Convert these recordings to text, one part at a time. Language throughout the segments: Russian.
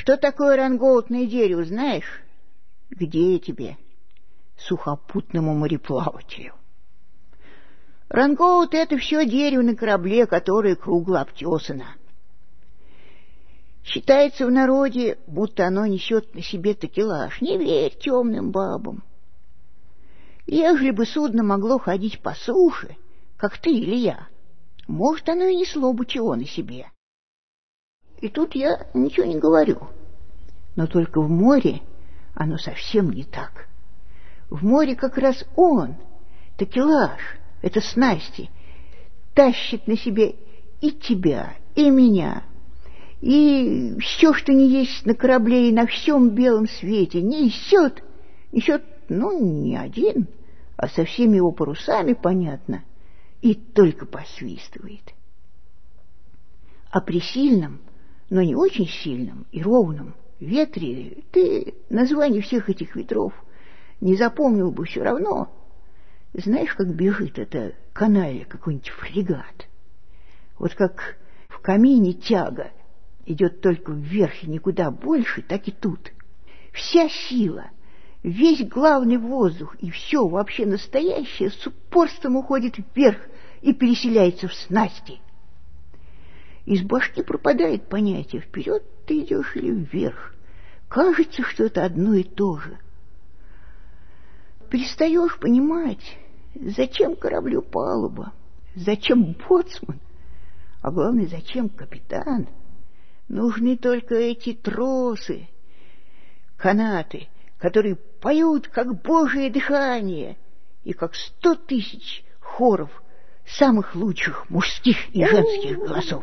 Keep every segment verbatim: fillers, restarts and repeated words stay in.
что такое рангоутное дерево, знаешь? Где я тебе, сухопутному мореплавателю? Рангоут — это все дерево на корабле, которое кругло обтесано. Считается в народе, будто оно несет на себе такелаж. Не верь темным бабам. Ежели бы судно могло ходить по суше, как ты или я, может, оно и несло бы чего на себе. И тут я ничего не говорю. Но только в море оно совсем не так. В море как раз он, такелаж, это снасти, тащит на себе и тебя, и меня, и все, что не есть на корабле и на всем белом свете, несет, несет, ну, не один, а со всеми его парусами, понятно, и только посвистывает. А при сильном, но не очень сильном и ровном ветре ты название всех этих ветров не запомнил бы все равно. Знаешь, как бежит эта каналья, какой-нибудь фрегат? Вот как в камине тяга идет только вверх и никуда больше, так и тут. Вся сила, весь главный воздух и все вообще настоящее с упорством уходит вверх и переселяется в снасти. Из башки пропадает понятие, вперед ты идешь или вверх. Кажется, что это одно и то же. Перестаешь понимать, зачем кораблю палуба, зачем боцман, а главное, зачем капитан. Нужны только эти тросы, канаты, которые поют, как Божие дыхание, и как сто тысяч хоров самых лучших мужских и женских голосов.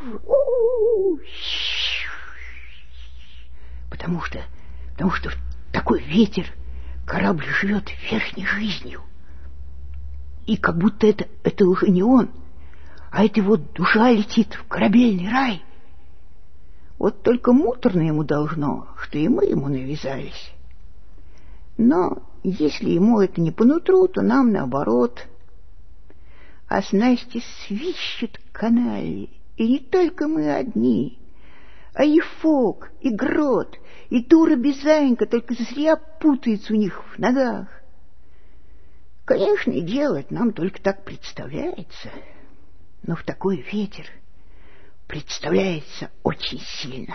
Потому что, потому что в такой ветер корабль живет верхней жизнью. И как будто это, это уже не он, а это его душа летит в корабельный рай. Вот только муторно ему должно, что и мы ему навязались. Но если ему это не по нутру, то нам наоборот. А снасти свищут канали, и не только мы одни, а и Фок, и Грот, и Тура Безаенька только зря путается у них в ногах. Конечно, и делать нам только так представляется, но в такой ветер представляется очень сильно.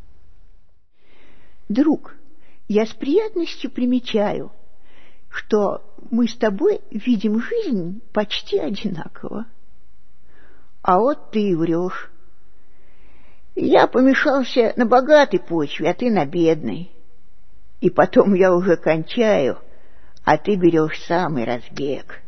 Друг, я с приятностью примечаю, что мы с тобой видим жизнь почти одинаково. А вот ты и врешь. Я помешался на богатой почве, а ты на бедной. И потом я уже кончаю, а ты берешь самый разбег.